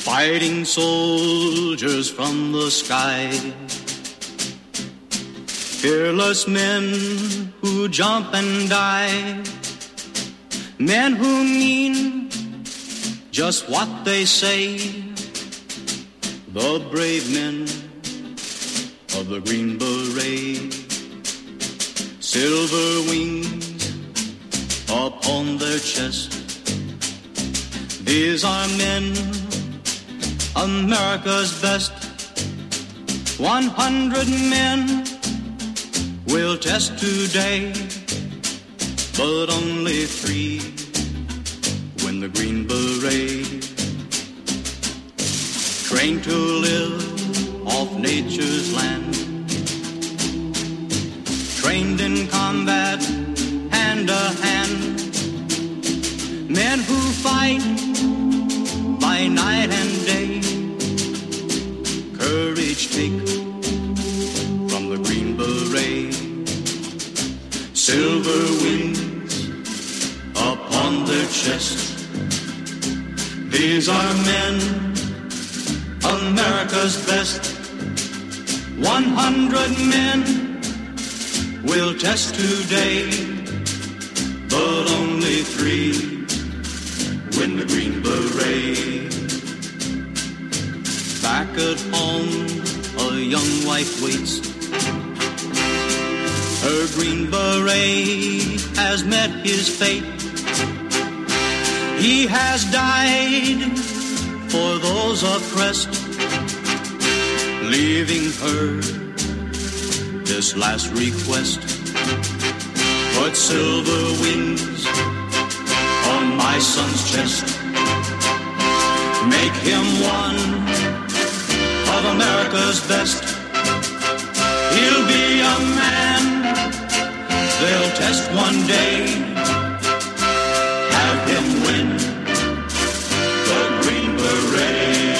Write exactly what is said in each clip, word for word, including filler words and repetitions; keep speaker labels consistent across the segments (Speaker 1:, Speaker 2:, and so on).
Speaker 1: fighting soldiers from the sky. Fearless men who jump and die. Men who mean just what they say. The brave men of the Green Beret. Silver wings upon their chest. These are men, America's best. One hundred men will test today, but only three win the Green Beret. Trained to live off nature's land. Trained in combat, hand to hand. Men who fight by night and day. Courage take from the Green Beret. Silver wings upon their chest. These are men, America's best. One hundred men will test today, but only three win the Green Beret. Back at home, a young wife waits. Her Green Beret has met his fate. He has died for those oppressed, leaving her this last request. Put silver wings on my son's chest. Make him one of America's best. He'll be a man they'll test one day. Have him win the Green Beret.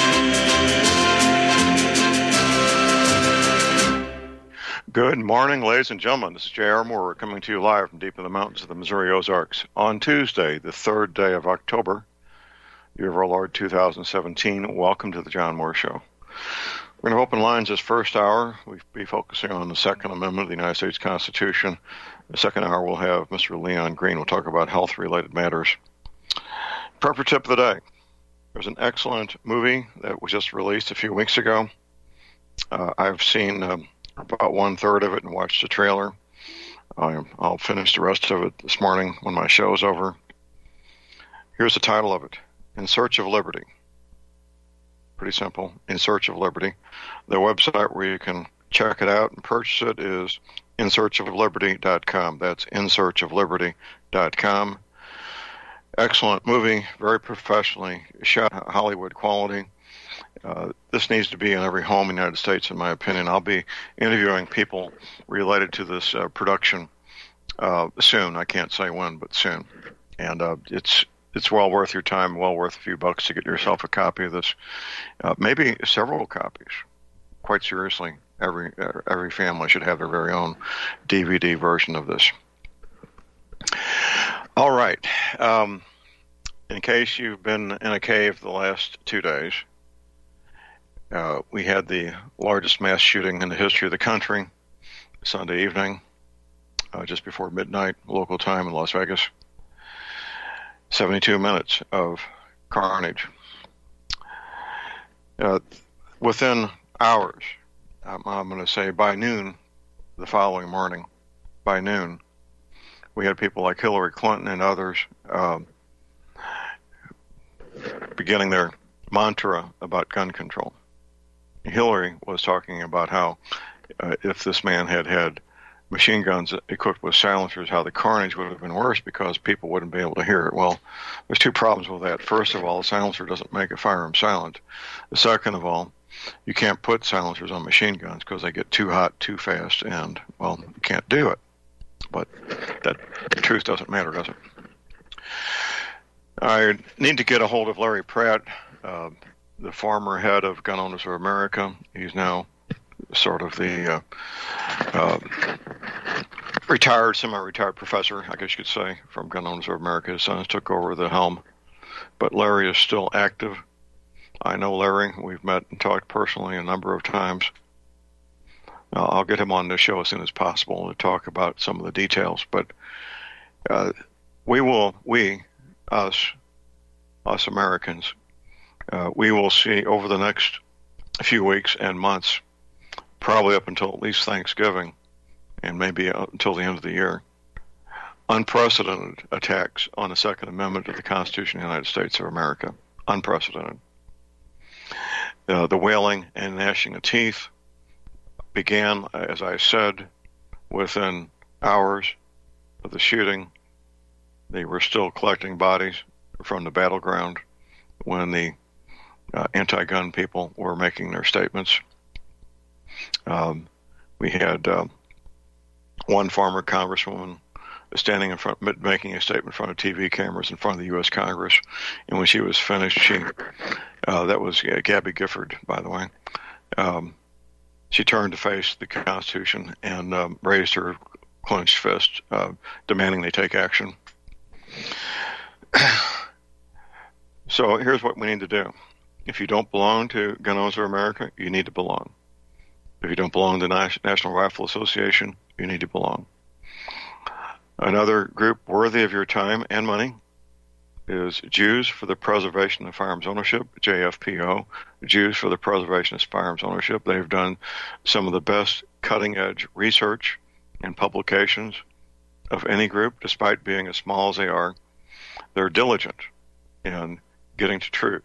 Speaker 2: Good morning, ladies and gentlemen. This is J R. Moore coming to you live from deep in the mountains of the Missouri Ozarks on Tuesday, the third day of October, year of our Lord two thousand seventeen. Welcome to the John Moore Show. We're going to open lines this first hour. We'll be focusing on the Second Amendment of the United States Constitution. The second hour, we'll have Mister Leon Green. We'll talk about health-related matters. Prepper tip of the day. There's an excellent movie that was just released a few weeks ago. Uh, I've seen uh, about one-third of it and watched the trailer. I, I'll finish the rest of it this morning when my show's over. Here's the title of it, In Search of Liberty. Pretty simple, In Search of Liberty. The website where you can check it out and purchase it is in search of liberty dot com. That's in search of liberty dot com. Excellent movie, very professionally shot, Hollywood quality. Uh, this needs to be in every home in the United States, in my opinion. I'll be interviewing people related to this uh, production uh, soon. I can't say when, but soon. And uh, it's it's well worth your time, well worth a few bucks to get yourself a copy of this. Uh, maybe several copies. Quite seriously, every every family should have their very own D V D version of this. All right. Um, in case you've been in a cave the last two days, uh, we had the largest mass shooting in the history of the country Sunday evening, uh, just before midnight, local time in Las Vegas. seventy-two minutes of carnage. Uh, within hours, I'm, I'm going to say by noon, the following morning, by noon, we had people like Hillary Clinton and others um, beginning their mantra about gun control. Hillary was talking about how uh, if this man had had machine guns equipped with silencers, how the carnage would have been worse because people wouldn't be able to hear it. Well, there's two problems with that. First of all, a silencer doesn't make a firearm silent. The second of all, you can't put silencers on machine guns because they get too hot too fast, and, well, you can't do it. But that the truth doesn't matter, does it? I need to get a hold of Larry Pratt, uh, the former head of Gun Owners of America. He's now sort of the uh, uh, retired, semi-retired professor, I guess you could say, from Gun Owners of America. His sons took over the helm, but Larry is still active. I know Larry. We've met and talked personally a number of times. Uh, I'll get him on the show as soon as possible to talk about some of the details. But uh, we will, we, us, us Americans, uh, we will see over the next few weeks and months, probably up until at least Thanksgiving, and maybe until the end of the year, unprecedented attacks on the Second Amendment of the Constitution of the United States of America. Unprecedented. Uh, the wailing and gnashing of teeth began, as I said, within hours of the shooting. They were still collecting bodies from the battleground when the uh, anti-gun people were making their statements. Um, we had uh, one former congresswoman standing in front, making a statement in front of T V cameras in front of the U S Congress, and when she was finished, she, uh, that was uh, Gabby Gifford, by the way, um, she turned to face the Constitution and um, raised her clenched fist, uh, demanding they take action. So here's what we need to do. If you don't belong to Gun Owners of America, you need to belong. If you don't belong to the National Rifle Association, you need to belong. Another group worthy of your time and money is Jews for the Preservation of Firearms Ownership, J F P O, Jews for the Preservation of Firearms Ownership. They've done some of the best cutting-edge research and publications of any group, despite being as small as they are. They're diligent in getting to truth.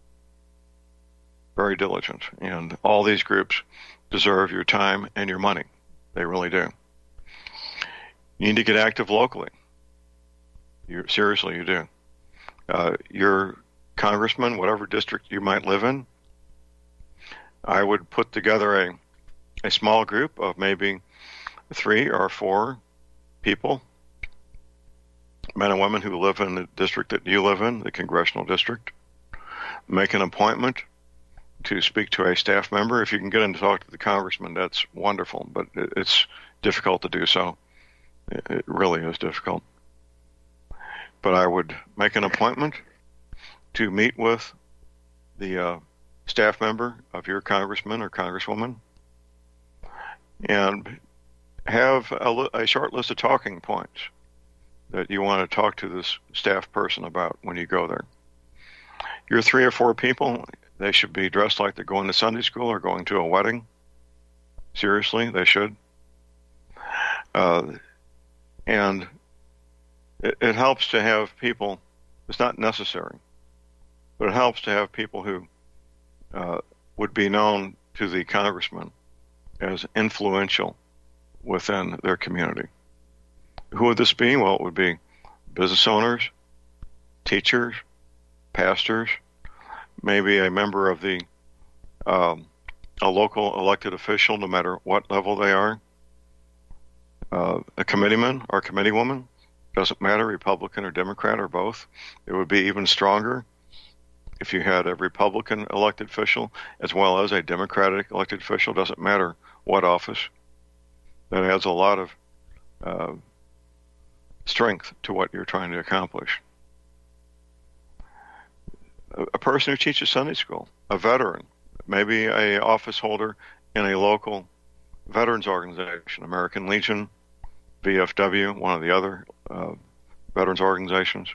Speaker 2: Very diligent. And all these groups deserve your time and your money. They really do. You need to get active locally. You, seriously, you do. Uh, your congressman, whatever district you might live in, I would put together a, a small group of maybe three or four people, men and women who live in the district that you live in, the congressional district. Make an appointment to speak to a staff member. If you can get in to talk to the congressman, that's wonderful, but it, it's difficult to do so. It really is difficult. But I would make an appointment to meet with the uh, staff member of your congressman or congresswoman and have a, li- a short list of talking points that you want to talk to this staff person about when you go there. Your three or four people, they should be dressed like they're going to Sunday school or going to a wedding. Seriously, they should. Uh, and it, it helps to have people, it's not necessary, but it helps to have people who uh, would be known to the congressman as influential within their community. Who would this be? Well, it would be business owners, teachers, pastors, maybe a member of the um, a local elected official, no matter what level they are, uh, a committeeman or committeewoman, doesn't matter, Republican or Democrat or both. It would be even stronger if you had a Republican elected official as well as a Democratic elected official, doesn't matter what office. That adds a lot of uh, strength to what you're trying to accomplish. A, a person who teaches Sunday school, a veteran, maybe a office holder in a local veterans organization, American Legion, V F W, one of the other uh, veterans organizations.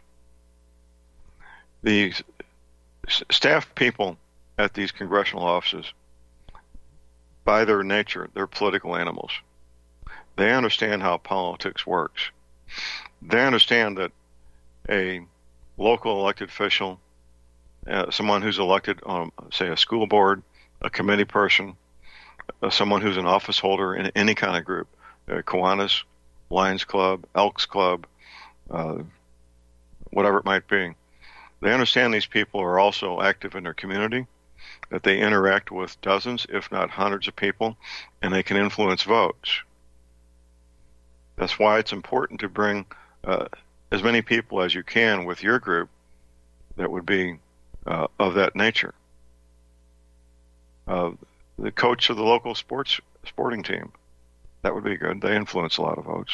Speaker 2: The s- staff people at these congressional offices, by their nature, they're political animals. They understand how politics works. They understand that a local elected official, uh, someone who's elected on, say, a school board, a committee person, uh, someone who's an office holder in any kind of group, uh, Kiwanis, Lions Club, Elks Club, uh, whatever it might be. They understand these people are also active in their community, that they interact with dozens, if not hundreds of people, and they can influence votes. That's why it's important to bring uh, as many people as you can with your group that would be uh, of that nature. Uh, the coach of the local sports sporting team, that would be good. They influence a lot of votes.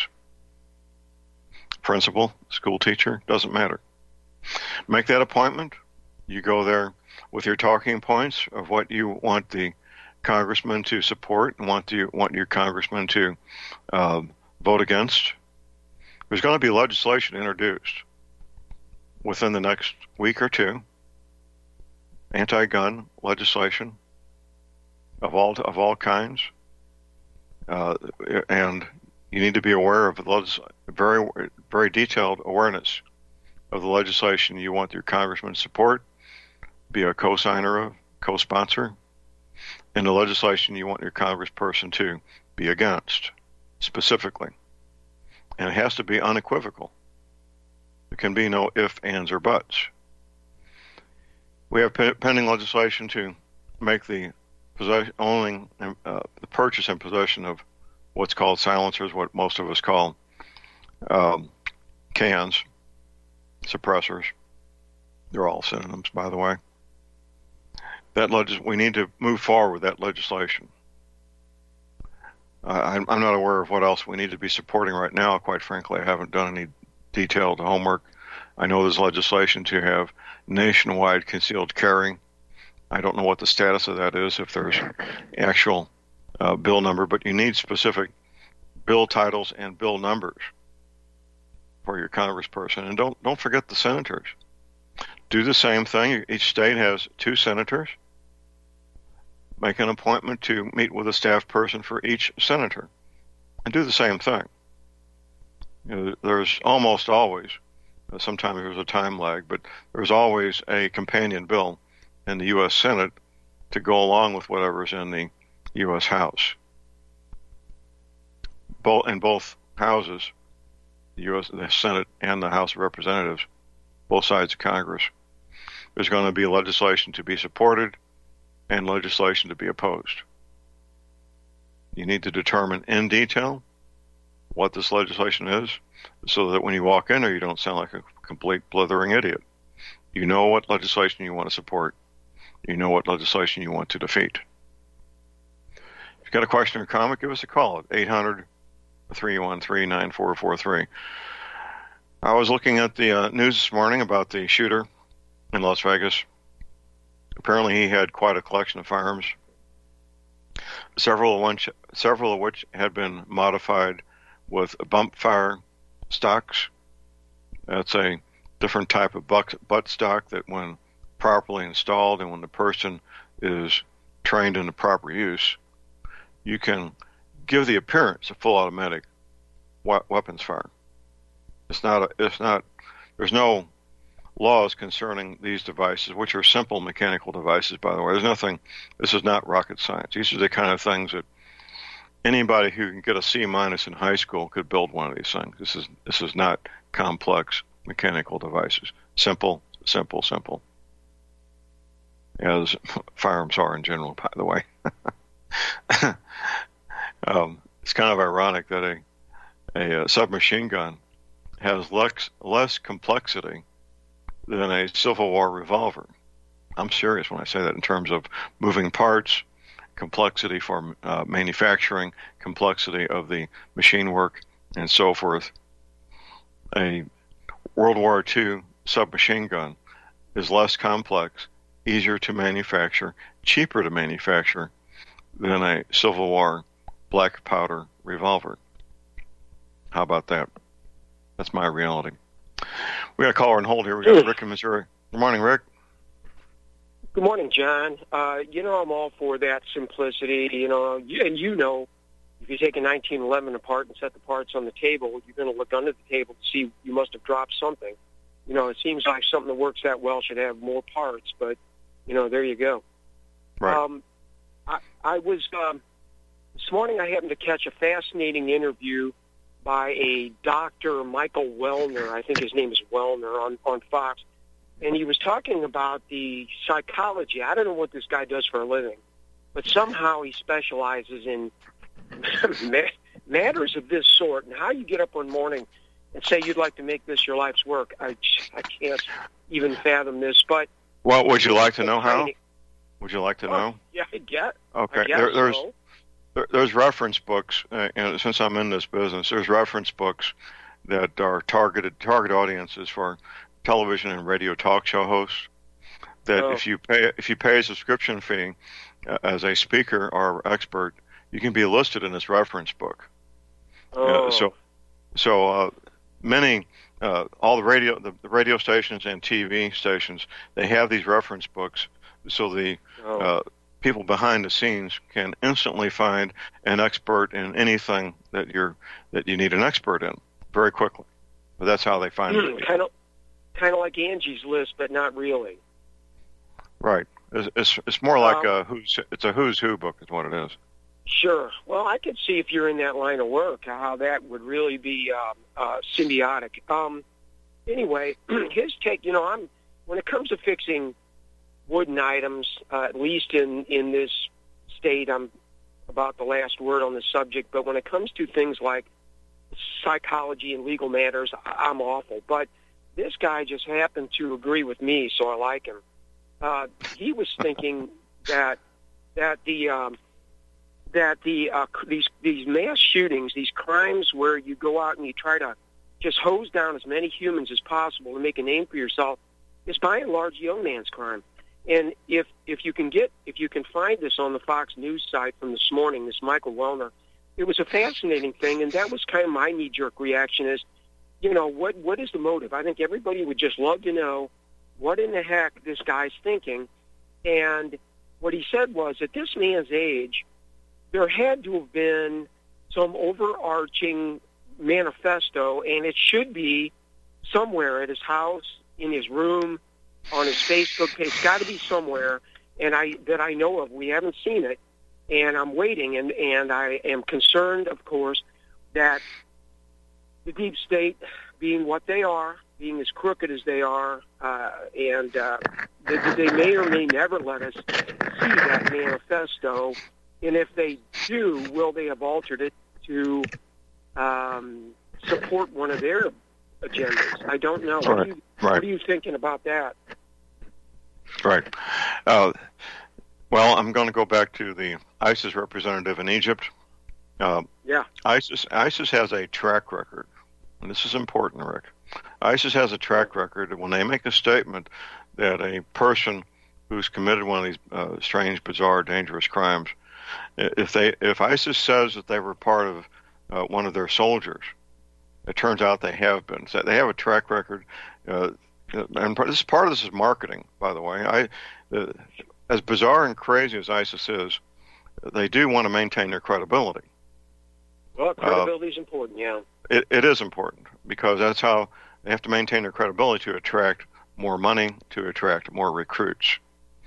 Speaker 2: Principal, school teacher, doesn't matter. Make that appointment. You go there with your talking points of what you want the congressman to support and want you want your congressman to uh, vote against. There's going to be legislation introduced within the next week or two, anti-gun legislation of all of all kinds, uh, and you need to be aware of the legis- very very detailed awareness of the legislation you want your congressman to support, be a co-signer of, co-sponsor, and the legislation you want your congressperson to be against specifically. And it has to be unequivocal. There can be no ifs, ands, or buts. We have pending legislation to make the possession, owning, uh, the purchase and possession of what's called silencers, what most of us call um, cans, suppressors. They're all synonyms, by the way. That legis- we need to move forward with that legislation. Uh, I'm, I'm not aware of what else we need to be supporting right now. Quite frankly, I haven't done any detailed homework. I know there's legislation to have nationwide concealed carry. I don't know what the status of that is, if there's actual uh, bill number, but you need specific bill titles and bill numbers for your congressperson. And don't don't forget the senators. Do the same thing. Each state has two senators. Make an appointment to meet with a staff person for each senator, and do the same thing. You know, there's almost always, sometimes there's a time lag, but there's always a companion bill in the U S Senate to go along with whatever's in the U S House. Both in both houses, the U S the Senate and the House of Representatives, both sides of Congress, there's going to be legislation to be supported and legislation to be opposed. You need to determine in detail what this legislation is, so that when you walk in there, you don't sound like a complete blithering idiot. You know what legislation you want to support. You know what legislation you want to defeat. If you've got a question or comment, give us a call at eight hundred, three one three, nine four four three. I was looking at the uh, news this morning about the shooter in Las Vegas. Apparently he had quite a collection of firearms, several of which, several of which had been modified with bump fire stocks. That's a different type of butt, butt stock that, when properly installed and when the person is trained in the proper use, you can give the appearance of full automatic weapons fire. It's not, a, it's not, there's no laws concerning these devices, which are simple mechanical devices, by the way. There's nothing, this is not rocket science. These are the kind of things that anybody who can get a C minus in high school could build one of these things. This is, this is not complex mechanical devices. Simple, simple, simple. As firearms are in general, by the way. um, it's kind of ironic that a, a, a submachine gun has less, less complexity than a Civil War revolver. I'm serious when I say that, in terms of moving parts, complexity for uh, manufacturing, complexity of the machine work, and so forth. A World War Two submachine gun is less complex, easier to manufacture, cheaper to manufacture than a Civil War black powder revolver. How about that? That's my reality. We got a caller on hold here. We got Rick in Missouri. Good morning, Rick.
Speaker 3: Good morning, John. Uh, you know, I'm all for that simplicity. You know, and you know, if you take a nineteen eleven apart and set the parts on the table, you're going to look under the table to see you must have dropped something. You know, it seems like something that works that well should have more parts, but, you know, there you go.
Speaker 2: Right.
Speaker 3: Um, I, I was, um, this morning I happened to catch a fascinating interview by a Doctor Michael Wellner, I think his name is Wellner, on, on Fox, and he was talking about the psychology. I don't know what this guy does for a living, but somehow he specializes in matters of this sort, and how you get up one morning and say you'd like to make this your life's work. I, I can't even fathom this, but...
Speaker 2: Well, would you like to know how? Would you like to know?
Speaker 3: Yeah, I get.
Speaker 2: Okay,
Speaker 3: I guess
Speaker 2: there, there's...
Speaker 3: so.
Speaker 2: There's reference books, uh, and since I'm in this business, there's reference books that are targeted target audiences for television and radio talk show hosts that
Speaker 3: Oh.
Speaker 2: if you pay if you pay a subscription fee uh, as a speaker or expert, you can be listed in this reference book.
Speaker 3: Oh.
Speaker 2: Uh, so, so uh, many, uh, all the radio, the, the radio stations and T V stations, they have these reference books, so the
Speaker 3: Oh.
Speaker 2: uh, people behind the scenes can instantly find an expert in anything that you're that you need an expert in very quickly. But that's how they find it.
Speaker 3: kind of, kind of like Angie's List, but not really.
Speaker 2: Right. It's it's, it's more like
Speaker 3: Um,
Speaker 2: a who's it's a who's who book is what it is.
Speaker 3: Sure. Well, I could see if you're in that line of work how that would really be um, uh, symbiotic. Um, anyway, his take, you know, I'm when it comes to fixing wooden items, uh, at least in, in this state, I'm about the last word on the subject. But when it comes to things like psychology and legal matters, I- I'm awful. But this guy just happened to agree with me, so I like him. Uh, he was thinking that that the um, that the uh, these these mass shootings, these crimes where you go out and you try to just hose down as many humans as possible to make a name for yourself, is by and large young man's crime. And if if you can get if you can find this on the Fox News site from this morning, this Michael Wellner, it was a fascinating thing, and that was kind of my knee-jerk reaction is, you know, what what is the motive? I think everybody would just love to know what in the heck this guy's thinking. And what he said was, at this man's age, there had to have been some overarching manifesto, and it should be somewhere at his house, in his room, on his Facebook page. It's got to be somewhere, and I that I know of. We haven't seen it, and I'm waiting, and, and I am concerned, of course, that the deep state, being what they are, being as crooked as they are, uh, and uh, they, they may or may never let us see that manifesto. And if they do, will they have altered it to um, support one of their agendas? I don't know. What,
Speaker 2: Right.
Speaker 3: are you,
Speaker 2: Right.
Speaker 3: what are you thinking about that?
Speaker 2: Right. Uh, well, I'm going to go back to the ISIS representative in Egypt. Uh,
Speaker 3: Yeah.
Speaker 2: ISIS ISIS has a track record, and this is important, Rick. ISIS has a track record when they make a statement that a person who's committed one of these uh, strange, bizarre, dangerous crimes, if they if ISIS says that they were part of uh, one of their soldiers, it turns out they have been. So they have a track record, uh, and this part of this is marketing, by the way. I, uh, as bizarre and crazy as ISIS is, they do want to maintain their credibility.
Speaker 3: Well, credibility is important, yeah.
Speaker 2: It, it is important because that's how they have to maintain their credibility to attract more money, to attract more recruits.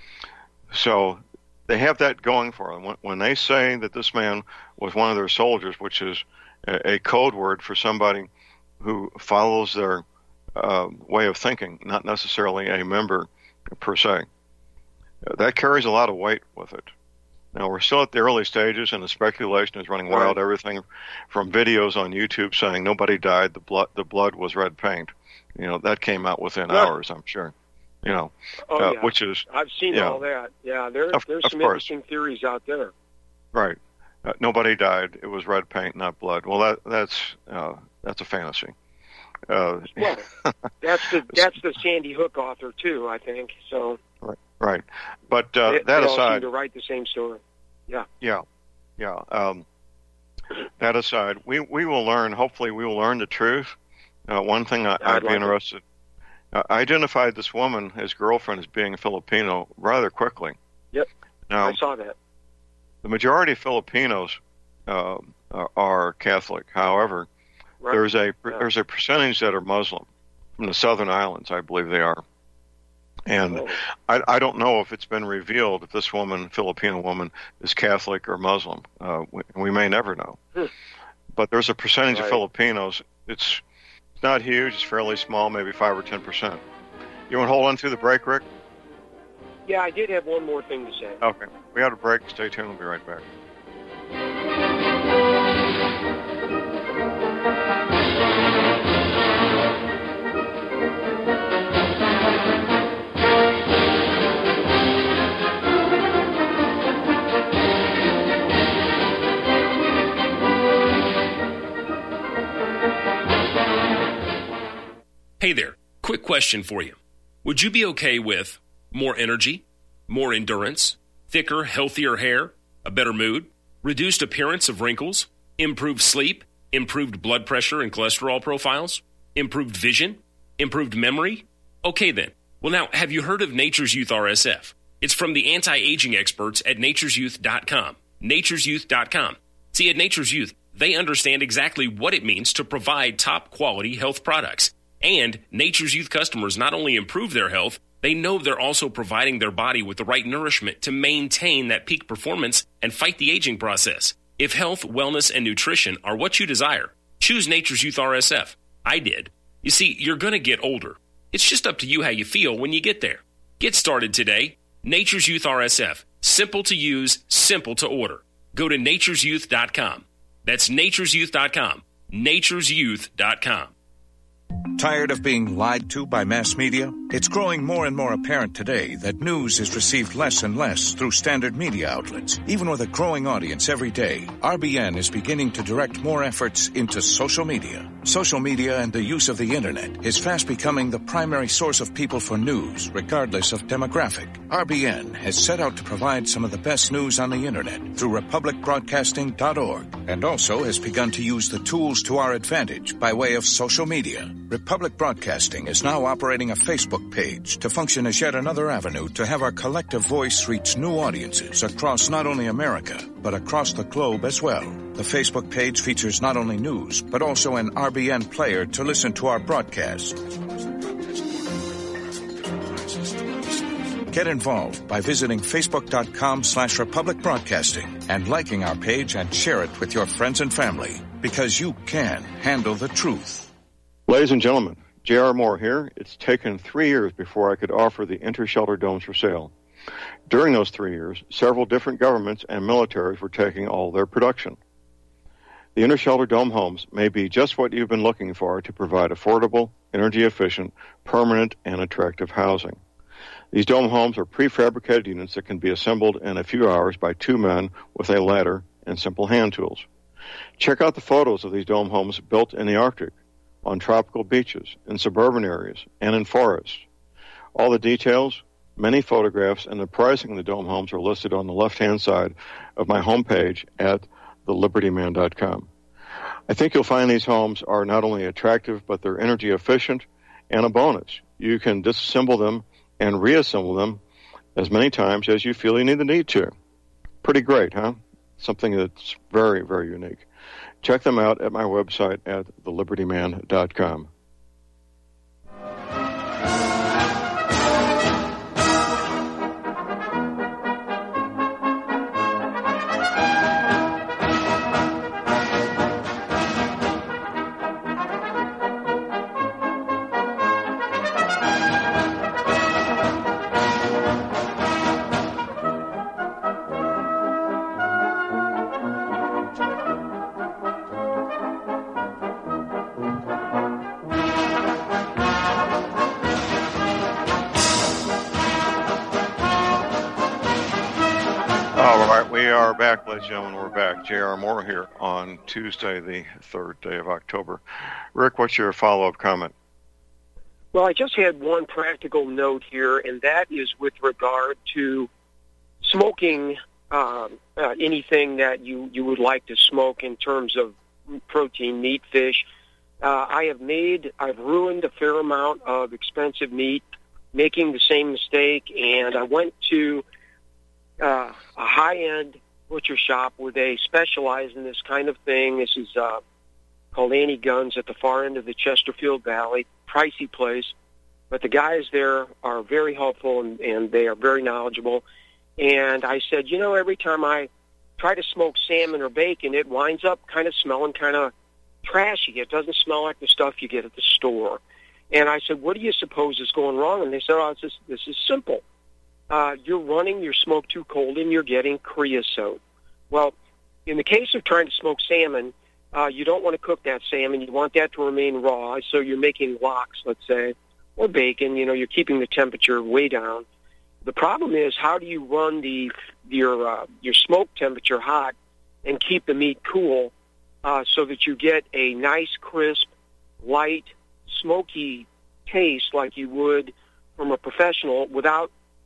Speaker 2: So they have that going for them. When, when they say that this man was one of their soldiers, which is a, a code word for somebody who follows their uh, way of thinking, not necessarily a member per se, that carries a lot of weight with it. Now, we're still at the early stages, and the speculation is running wild.
Speaker 3: Right.
Speaker 2: Everything from videos on YouTube saying nobody died, the blood, the blood was red paint. You know, that came out within
Speaker 3: Right.
Speaker 2: hours, I'm sure. You know,
Speaker 3: Oh,
Speaker 2: uh,
Speaker 3: yeah.
Speaker 2: which is,
Speaker 3: I've seen
Speaker 2: yeah.
Speaker 3: all that. Yeah, there,
Speaker 2: Of-
Speaker 3: there's
Speaker 2: of
Speaker 3: some
Speaker 2: course.
Speaker 3: interesting theories out there.
Speaker 2: right. Uh, nobody died. It was red paint, not blood. Well, that that's uh, that's a fantasy. Uh,
Speaker 3: Well, that's the that's the Sandy Hook author too, I think. So
Speaker 2: right. But uh,
Speaker 3: they,
Speaker 2: that
Speaker 3: they all seem
Speaker 2: aside,
Speaker 3: to write the same story.
Speaker 2: yeah, yeah. Um, that aside, we we will learn. Hopefully, we will learn the truth. Uh, one thing I,
Speaker 3: I'd
Speaker 2: I'd be
Speaker 3: like it.
Speaker 2: interested. Uh, I identified this woman, his girlfriend, as being Filipino rather quickly.
Speaker 3: Yep.
Speaker 2: Now,
Speaker 3: I saw that.
Speaker 2: the majority of Filipinos uh, are, are Catholic. However,
Speaker 3: Right.
Speaker 2: there's a
Speaker 3: Yeah.
Speaker 2: there's a percentage that are Muslim from the Southern Islands, I believe they are. And
Speaker 3: Oh.
Speaker 2: I, I don't know if it's been revealed if this woman, Filipino woman, is Catholic or Muslim. Uh, we, we may never know.
Speaker 3: Hmm.
Speaker 2: But there's a percentage of
Speaker 3: Right.
Speaker 2: Filipinos. It's it's not huge. It's fairly small, maybe five or ten percent. You want to hold on to the break, Rick?
Speaker 3: Yeah, I did have one more thing to say.
Speaker 2: Okay. We have a break. Stay tuned. We'll be right back.
Speaker 4: Hey there, quick question for you. Would you be okay with more energy, more endurance, thicker, healthier hair, a better mood, reduced appearance of wrinkles, improved sleep, improved blood pressure and cholesterol profiles, improved vision, improved memory? Okay then. Well now, have you heard of Nature's Youth R S F? It's from the anti-aging experts at natures youth dot com. natures youth dot com. See, at Nature's Youth, they understand exactly what it means to provide top-quality health products. And Nature's Youth customers not only improve their health, they know they're also providing their body with the right nourishment to maintain that peak performance and fight the aging process. If health, wellness, and nutrition are what you desire, choose Nature's Youth R S F. I did. You see, you're going to get older. It's just up to you how you feel when you get there. Get started today. Nature's Youth R S F. Simple to use, simple to order. Go to natures youth dot com. That's natures youth dot com. natures youth dot com.
Speaker 5: Tired of being lied to by mass media? It's growing more and more apparent today that news is received less and less through standard media outlets. Even with a growing audience every day, R B N is beginning to direct more efforts into social media. Social media and the use of the internet is fast becoming the primary source of people for news, regardless of demographic. R B N has set out to provide some of the best news on the internet through republic broadcasting dot org, and also has begun to use the tools to our advantage by way of social media. Republic Broadcasting is now operating a Facebook page to function as yet another avenue to have our collective voice reach new audiences across not only America, but across the globe as well. The Facebook page features not only news, but also an R B N player to listen to our broadcast. Get involved by visiting facebook.com slash Republic Broadcasting and liking our page and share it with your friends and family, because you can handle the truth.
Speaker 2: Ladies and gentlemen, J R. Moore here. It's taken three years before I could offer the Intershelter domes for sale. During those three years, several different governments and militaries were taking all their production. The Intershelter dome homes may be just what you've been looking for to provide affordable, energy-efficient, permanent, and attractive housing. These dome homes are prefabricated units that can be assembled in a few hours by two men with a ladder and simple hand tools. Check out the photos of these dome homes built in the Arctic, on tropical beaches, in suburban areas, and in forests. All the details, many photographs, and the pricing of the dome homes are listed on the left-hand side of my homepage at the liberty man dot com. I think you'll find these homes are not only attractive, but they're energy efficient, and a bonus. You can disassemble them and reassemble them as many times as you feel you need the need to. Pretty great, huh? Something that's very, very unique. Check them out at my website at the liberty man dot com. Back, ladies and gentlemen, we're back. J R. Moore here on Tuesday, the third day of October. Rick, what's your follow-up comment?
Speaker 3: Well, I just had one practical note here, and that is with regard to smoking um, uh, anything that you, you would like to smoke in terms of protein, meat, fish. Uh, I have made, I've ruined a fair amount of expensive meat, making the same mistake, and I went to uh, a high-end butcher shop where they specialize in this kind of thing. This is uh, called Annie Guns at the far end of the Chesterfield Valley. Pricey place, but the guys there are very helpful and, and they are very knowledgeable. And I said, you know, every time I try to smoke salmon or bacon, it winds up kind of smelling kind of trashy. It doesn't smell like the stuff you get at the store. And I said, what do you suppose is going wrong? And they said, oh, it's just, this is simple. Uh, you're running your smoke too cold and you're getting creosote. Well, in the case of trying to smoke salmon, uh, you don't want to cook that salmon. You want that to remain raw, so you're making lox, let's say, or bacon. You know, you're keeping the temperature way down. The problem is, how do you run the your uh, your smoke temperature hot and keep the meat cool uh, so that you get a nice, crisp, light, smoky taste like you would from a professional without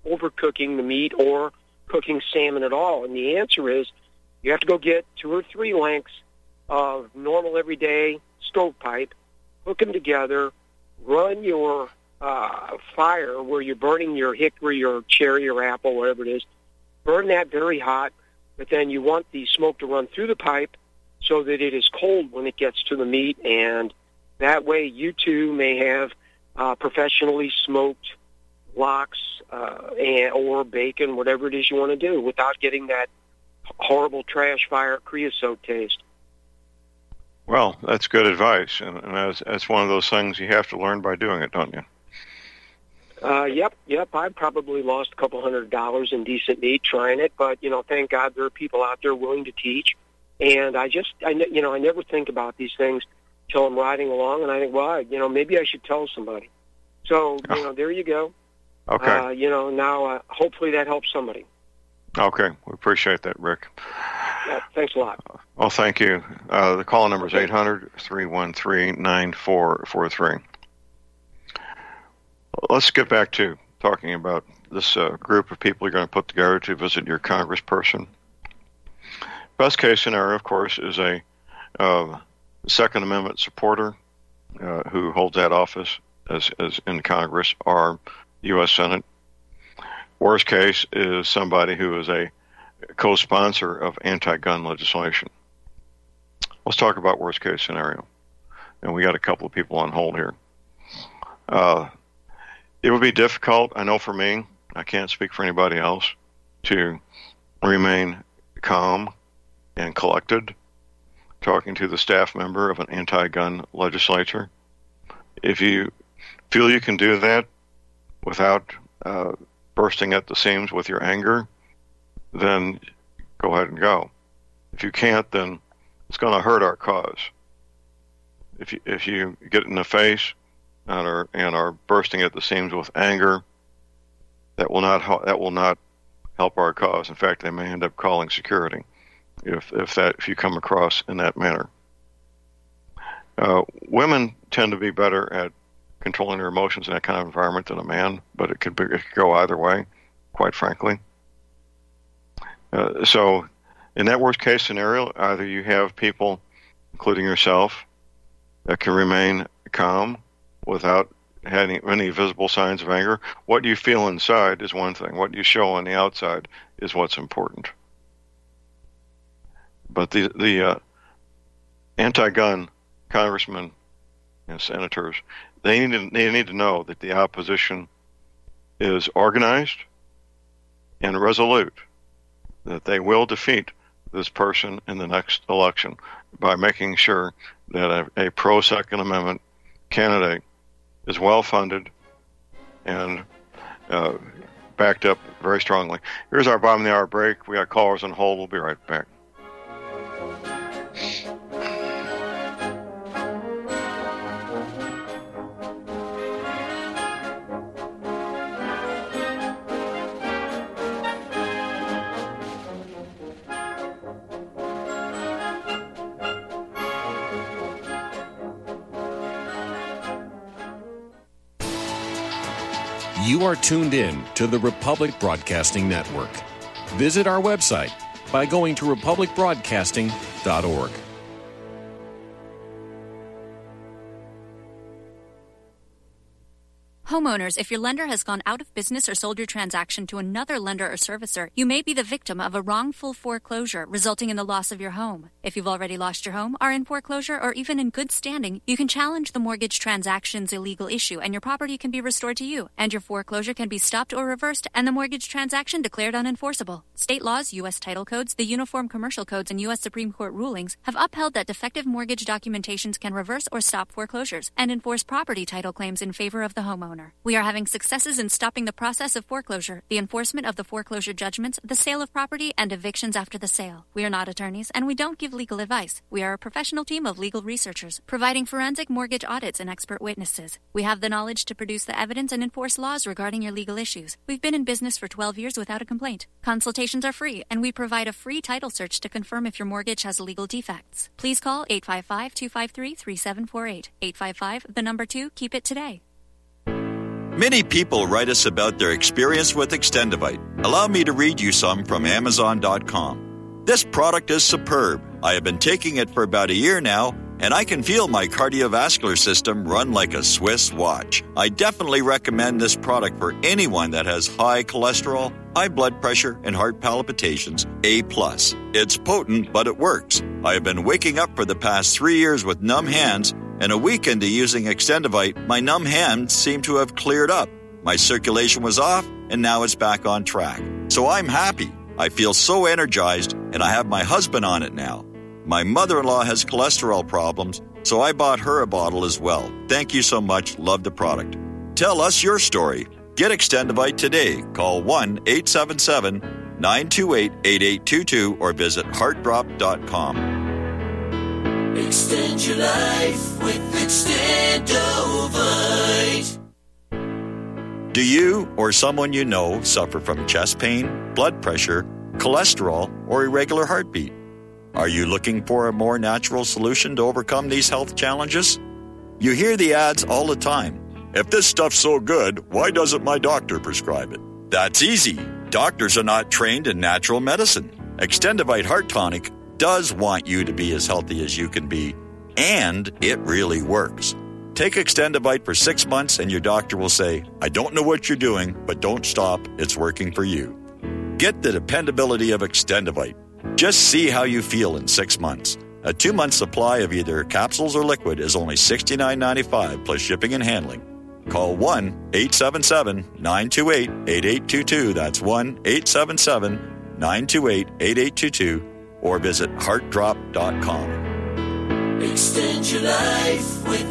Speaker 3: overcooking the meat or cooking salmon at all? And the answer is you have to go get two or three lengths of normal everyday stovepipe, hook them together, run your uh, fire where you're burning your hickory or cherry or apple, whatever it is, burn that very hot, but then you want the smoke to run through the pipe so that it is cold when it gets to the meat, and that way you too may have uh, professionally smoked lox uh, and, or bacon, whatever it is you want to do, without getting that horrible trash fire creosote taste.
Speaker 2: Well, that's good advice, and, and that's, that's one of those things you have to learn by doing it, don't you?
Speaker 3: Uh, yep, yep. I probably lost a couple hundred dollars in decent meat trying it, but, you know, thank God there are people out there willing to teach. And I just, I, you know, I never think about these things till I'm riding along, and I think, well, I, you know, maybe I should tell somebody. So, you know, there you go.
Speaker 2: Okay.
Speaker 3: Uh, you know, now uh, hopefully that helps somebody.
Speaker 2: Okay. We appreciate that, Rick.
Speaker 3: Yeah, thanks a lot.
Speaker 2: Well, thank you. Uh, the call number is eight hundred, three one three, nine four four three. Let's get back to talking about this uh, group of people you're going to put together to visit your congressperson. Best case scenario, of course, is a uh, Second Amendment supporter uh, who holds that office as, as in Congress or U S Senate. Worst case is somebody who is a co-sponsor of anti-gun legislation. Let's talk about worst case scenario. And we got a couple of people on hold here. Uh, it would be difficult, I know for me, I can't speak for anybody else, to remain calm and collected talking to the staff member of an anti-gun legislature. If you feel you can do that without uh, bursting at the seams with your anger, then go ahead and go. If you can't, then it's going to hurt our cause. If you, if you get in the face and are, and are bursting at the seams with anger, that will not that will not help our cause. In fact, they may end up calling security if if that if you come across in that manner. Uh, women tend to be better at controlling their emotions in that kind of environment than a man, but it could be, it could go either way, quite frankly. Uh, so, in that worst case scenario, either you have people, including yourself, that can remain calm without having any visible signs of anger. What you feel inside is one thing. What you show on the outside is what's important. But the the uh, anti-gun congressmen and senators, they need to, they need to know that the opposition is organized and resolute, that they will defeat this person in the next election by making sure that a, a pro-Second Amendment candidate is well-funded and uh, backed up very strongly. Here's our bottom of the hour break. We got callers on hold. We'll be right back.
Speaker 6: You are tuned in to the Republic Broadcasting Network. Visit our website by going to republic broadcasting dot org.
Speaker 7: Homeowners, if your lender has gone out of business or sold your transaction to another lender or servicer, you may be the victim of a wrongful foreclosure, resulting in the loss of your home. If you've already lost your home, are in foreclosure, or even in good standing, you can challenge the mortgage transaction's illegal issue, and your property can be restored to you, and your foreclosure can be stopped or reversed, and the mortgage transaction declared unenforceable. State laws, U S title codes, the Uniform Commercial Codes, and U S Supreme Court rulings have upheld that defective mortgage documentations can reverse or stop foreclosures and enforce property title claims in favor of the homeowner. We are having successes in stopping the process of foreclosure, the enforcement of the foreclosure judgments, the sale of property, and evictions after the sale. We are not attorneys, and we don't give legal advice. We are a professional team of legal researchers, providing forensic mortgage audits and expert witnesses. We have the knowledge to produce the evidence and enforce laws regarding your legal issues. We've been in business for twelve years without a complaint. Consultations are free, and we provide a free title search to confirm if your mortgage has legal defects. Please call eight five five, two five three, three seven four eight. eight five five, the number two, keep it today.
Speaker 8: Many people write us about their experience with Extendivite. Allow me to read you some from Amazon dot com. This product is superb. I have been taking it for about a year now, and I can feel my cardiovascular system run like a Swiss watch. I definitely recommend this product for anyone that has high cholesterol, high blood pressure, and heart palpitations, A plus. It's potent, but it works. I have been waking up for the past three years with numb hands, and a week into using Extendivite, my numb hands seem to have cleared up. My circulation was off, and now it's back on track. So I'm happy. I feel so energized, and I have my husband on it now. My mother-in-law has cholesterol problems, so I bought her a bottle as well. Thank you so much. Love the product. Tell us your story. Get Extendivite today. Call one eight seven seven, nine two eight, eight eight two two or visit heart drop dot com.
Speaker 9: Extend your life with Extendivite.
Speaker 8: Do you or someone you know suffer from chest pain, blood pressure, cholesterol, or irregular heartbeat? Are you looking for a more natural solution to overcome these health challenges? You hear the ads all the time. If this stuff's so good, why doesn't my doctor prescribe it? That's easy. Doctors are not trained in natural medicine. Extendivite Heart Tonic does want you to be as healthy as you can be, and it really works. Take Extendivite for six months and your doctor will say, I don't know what you're doing, but don't stop. It's working for you. Get the dependability of Extendivite. Just see how you feel in six months. A two-month supply of either capsules or liquid is only sixty-nine ninety-five plus shipping and handling. Call one eight seven seven, nine two eight, eight eight two two. That's one eight seven seven, nine two eight, eight eight two two or visit heart drop dot com.
Speaker 9: Extend your life with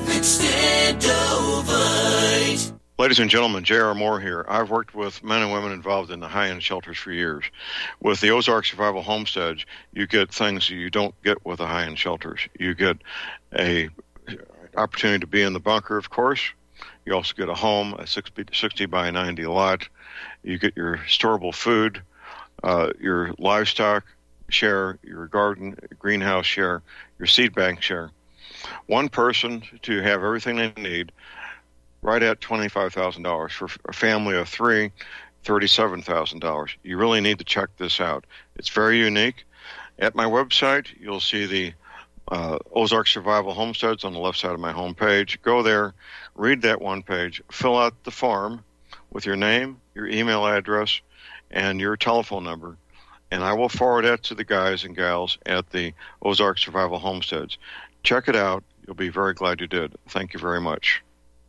Speaker 9: Extendivite.
Speaker 2: Ladies and gentlemen, J R. Moore here. I've worked with men and women involved in the high-end shelters for years. With the Ozark Survival Homestead, you get things you don't get with the high-end shelters. You get a opportunity to be in the bunker, of course. You also get a home, a sixty by ninety lot. You get your storable food, uh, your livestock share, your garden, greenhouse share, your seed bank share. One person to have everything they need, right at twenty-five thousand dollars. For a family of three, thirty-seven thousand dollars. You really need to check this out. It's very unique. At my website, you'll see the uh, Ozark Survival Homesteads on the left side of my homepage. Go there, read that one page, fill out the form with your name, your email address, and your telephone number, and I will forward that to the guys and gals at the Ozark Survival Homesteads. Check it out. You'll be very glad you did. Thank you very much.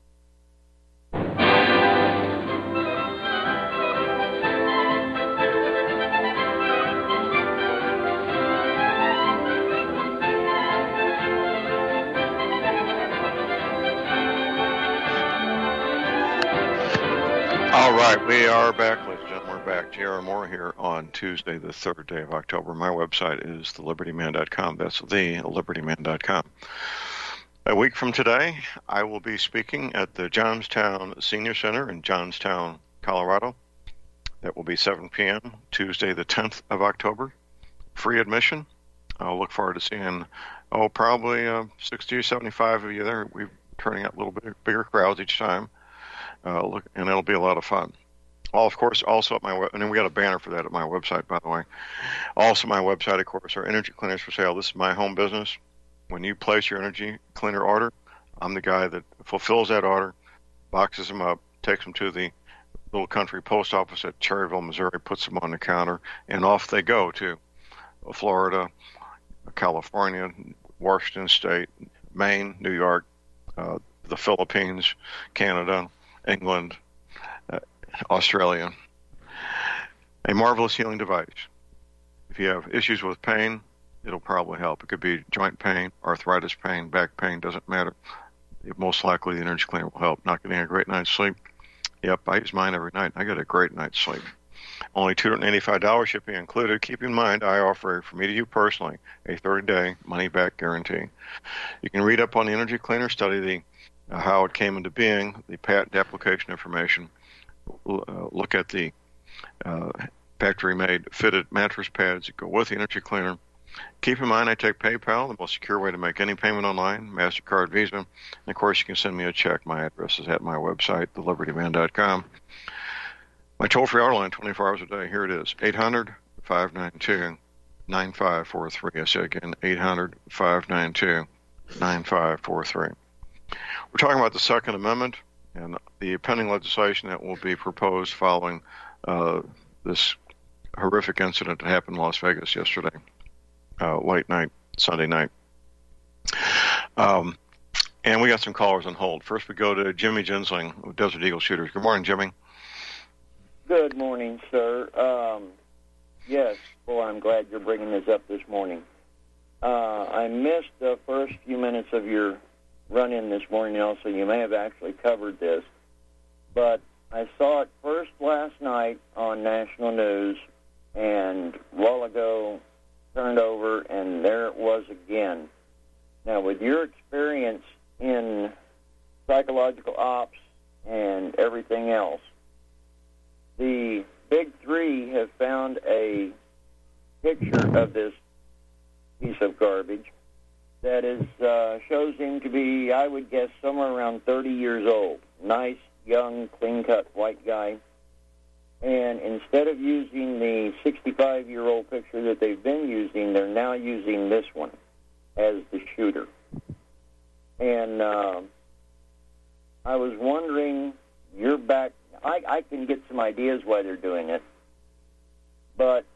Speaker 2: All right, we are back, ladies and gentlemen. We're back. J R. Moore here on Tuesday, the third day of October. My website is the liberty man dot com. That's the liberty man dot com. A week from today, I will be speaking at the Johnstown Senior Center in Johnstown, Colorado. That will be seven p.m., Tuesday, the tenth of October. Free admission. I'll look forward to seeing, oh, probably uh, sixty or seventy-five of you there. We're turning out a little bit bigger crowds each time. Uh, look, and it'll be a lot of fun. Well, of course, also at my web, and then we got a banner for that at my website, by the way. Also, my website, of course, are energy cleaners for sale. This is my home business. When you place your energy cleaner order, I'm the guy that fulfills that order, boxes them up, takes them to the little country post office at Cherryville, Missouri, puts them on the counter, and off they go to Florida, California, Washington State, Maine, New York, uh, the Philippines, Canada, England, uh, Australia. A marvelous healing device. If you have issues with pain, it'll probably help. It could be joint pain, arthritis pain, back pain, doesn't matter. It, most likely the energy cleaner will help. Not getting a great night's sleep? Yep, I use mine every night. I get a great night's sleep. Only two hundred eighty-five dollars shipping included. Keep in mind, I offer, for me to you personally, a thirty-day money-back guarantee. You can read up on the energy cleaner, study the Uh, how it came into being, the patent application information, uh, look at the uh, factory-made fitted mattress pads that go with the energy cleaner, Keep in mind, I take PayPal, the most secure way to make any payment online, MasterCard, Visa. And, of course, you can send me a check. My address is at my website, the liberty man dot com. My toll-free hour line, twenty-four hours a day, here it is, eight hundred, five nine two, nine five four three. I say again, eight hundred, five nine two, nine five four three. We're talking about the Second Amendment and the pending legislation that will be proposed following uh, this horrific incident that happened in Las Vegas yesterday, uh, late night, Sunday night. Um, and we got some callers on hold. First, we go to Jimmy Ginsling of Desert Eagle Shooters. Good morning, Jimmy.
Speaker 10: Good morning, sir. Um, yes, boy, I'm glad you're bringing this up this morning. Uh, I missed the first few minutes of your run-in this morning, also. You may have actually covered this. But I saw it first last night on national news, and a while ago turned over, and there it was again. Now, with your experience in psychological ops and everything else, the Big Three have found a picture of this piece of garbage that is uh, shows him to be, I would guess, somewhere around thirty years old. Nice, young, clean-cut white guy. And instead of using the sixty-five-year-old picture that they've been using, they're now using this one as the shooter. And uh, I was wondering, your back... I, I can get some ideas why they're doing it, but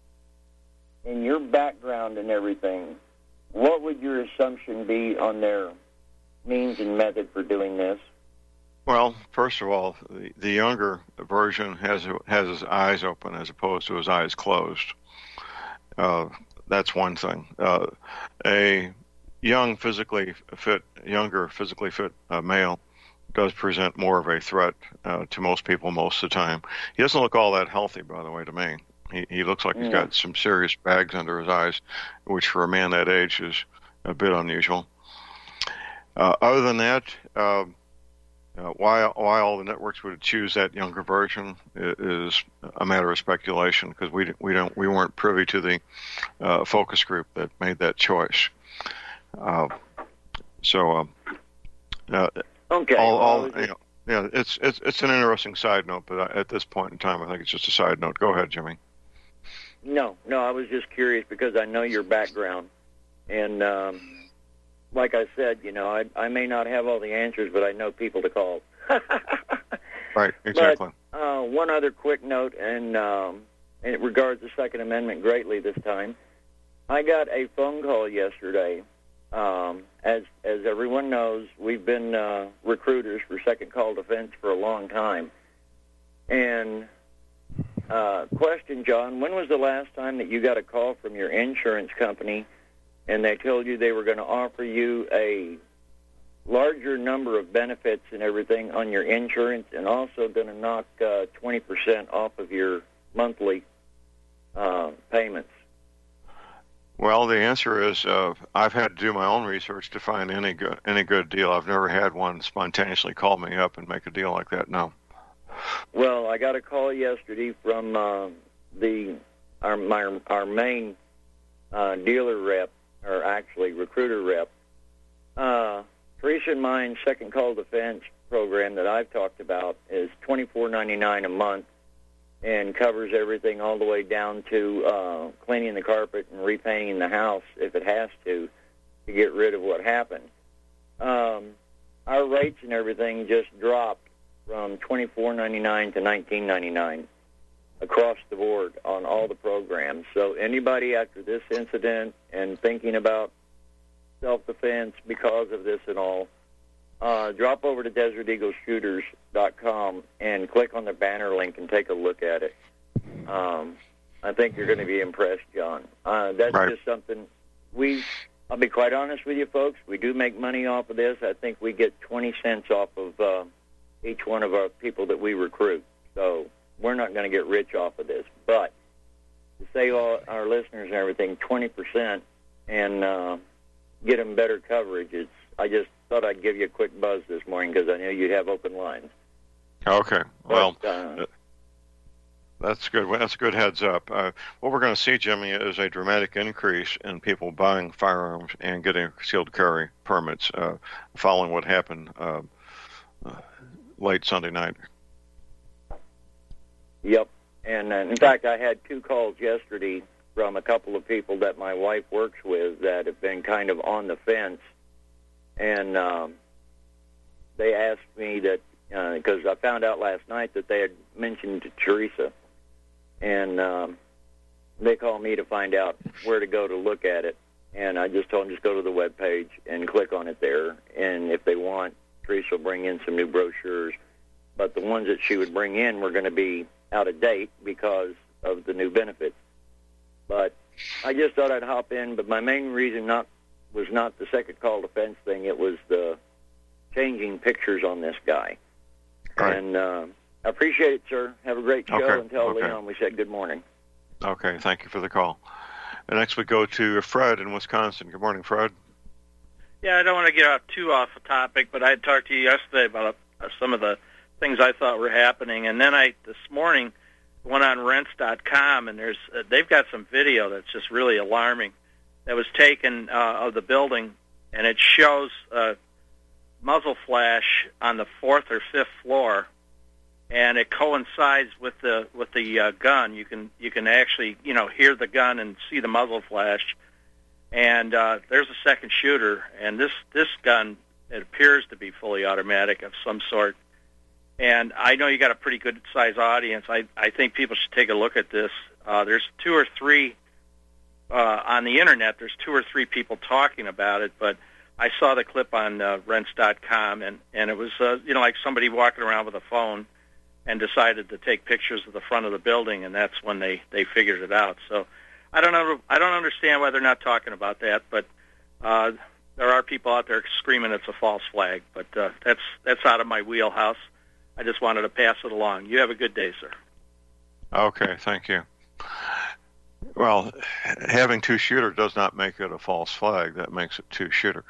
Speaker 10: in your background and everything, what would your assumption be on their means and method for doing this?
Speaker 2: Well, first of all, the, the younger version has has his eyes open as opposed to his eyes closed. Uh, that's one thing. Uh, a young, physically fit, younger, physically fit uh, male does present more of a threat uh, to most people most of the time. He doesn't look all that healthy, by the way, to me. He, he looks like he's
Speaker 10: yeah.
Speaker 2: got some serious bags under his eyes, which for a man that age is a bit unusual. Uh, other than that, uh, uh, why why all the networks would choose that younger version is a matter of speculation, because we we don't we weren't privy to the uh, focus group that made that choice. Uh, so. Uh, uh,
Speaker 10: Okay.
Speaker 2: All,
Speaker 10: well,
Speaker 2: all, you know, yeah, it's it's it's an interesting side note, but at this point in time, I think it's just a side note. Go ahead, Jimmy.
Speaker 10: No, no, I was just curious because I know your background, and um, like I said, you know, I I may not have all the answers, but I know people to call.
Speaker 2: Right, exactly.
Speaker 10: But, uh, one other quick note, and um, it regards the Second Amendment greatly this time. I got a phone call yesterday. Um, as as everyone knows, we've been uh, recruiters for Second Call Defense for a long time. And uh, question, John, when was the last time that you got a call from your insurance company and they told you they were going to offer you a larger number of benefits and everything on your insurance, and also going to knock uh, twenty percent off of your monthly uh, payments?
Speaker 2: Well, the answer is uh, I've had to do my own research to find any good any good deal. I've never had one spontaneously call me up and make a deal like that. No.
Speaker 10: Well, I got a call yesterday from uh, the our my, our main uh, dealer rep, or actually recruiter rep. Uh, Teresa and mine's Second Call Defense program that I've talked about is twenty-four ninety-nine a month, and covers everything all the way down to uh, cleaning the carpet and repainting the house if it has to, to get rid of what happened. Um, our rates and everything just dropped from twenty-four ninety-nine to nineteen ninety-nine across the board on all the programs. So anybody after this incident and thinking about self-defense because of this and all, Uh, drop over to desert eagle shooters dot com and click on the banner link and take a look at it. Um, I think you're going to be impressed, John. Uh, that's
Speaker 2: right.
Speaker 10: just something we, I'll be quite honest with you folks, we do make money off of this. I think we get twenty cents off of uh, each one of our people that we recruit. So we're not going to get rich off of this. But to save all our listeners and everything twenty percent and uh, get them better coverage, it's, I just thought I'd give you a quick buzz this morning because I knew you'd have open lines.
Speaker 2: Okay. Well,
Speaker 10: but, uh,
Speaker 2: that's good. That's a good heads up. Uh, what we're going to see, Jimmy, is a dramatic increase in people buying firearms and getting concealed carry permits uh, following what happened uh, uh, late Sunday night.
Speaker 10: Yep. And uh, in fact, I had two calls yesterday from a couple of people that my wife works with that have been kind of on the fence. And um, they asked me that, because uh, I found out last night that they had mentioned Teresa. And um, they called me to find out where to go to look at it. And I just told them just go to the web page and click on it there. And if they want, Teresa will bring in some new brochures. But the ones that she would bring in were going to be out of date because of the new benefits. But I just thought I'd hop in. But my main reason not was not the second call defense thing. It was the changing pictures on this guy.
Speaker 2: Right.
Speaker 10: And uh, I appreciate it, sir. Have a great show.
Speaker 2: Okay.
Speaker 10: And tell
Speaker 2: Okay.
Speaker 10: Leon we said good morning.
Speaker 2: Okay, thank you for the call. And next we go to Fred in Wisconsin. Good morning, Fred.
Speaker 11: Yeah, I don't want to get off too off the topic, but I had talked to you yesterday about uh, some of the things I thought were happening, and then I this morning went on rents dot com, and there's uh, they've got some video that's just really alarming that was taken uh, of the building, and it shows uh, muzzle flash on the fourth or fifth floor, and it coincides with the with the uh, gun. You can you can actually you know hear the gun and see the muzzle flash, and uh, there's a second shooter, and this this gun, it appears to be fully automatic of some sort. And I know you got a pretty good size audience. I I think people should take a look at this. Uh, there's two or three uh, on the internet. There's two or three people talking about it, but I saw the clip on uh, rents dot com, and and it was uh, you know like somebody walking around with a phone and decided to take pictures of the front of the building, and that's when they, they figured it out. So I don't know. I don't understand why they're not talking about that, but uh, there are people out there screaming it's a false flag. But uh, that's that's out of my wheelhouse. I just wanted to pass it along. You have a good day, sir.
Speaker 2: Okay, thank you. Well, having two shooters does not make it a false flag. That makes it two shooters.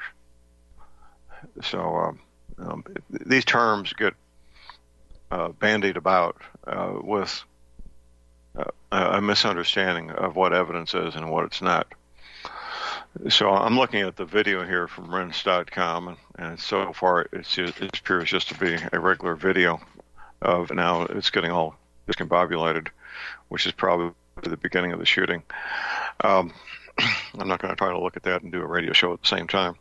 Speaker 2: So um, um, these terms get uh, bandied about uh, with uh, a misunderstanding of what evidence is and what it's not. So I'm looking at the video here from rents dot com, and, and so far it's just, it appears just to be a regular video of, now it's getting all discombobulated, which is probably the beginning of the shooting. Um, I'm not going to try to look at that and do a radio show at the same time.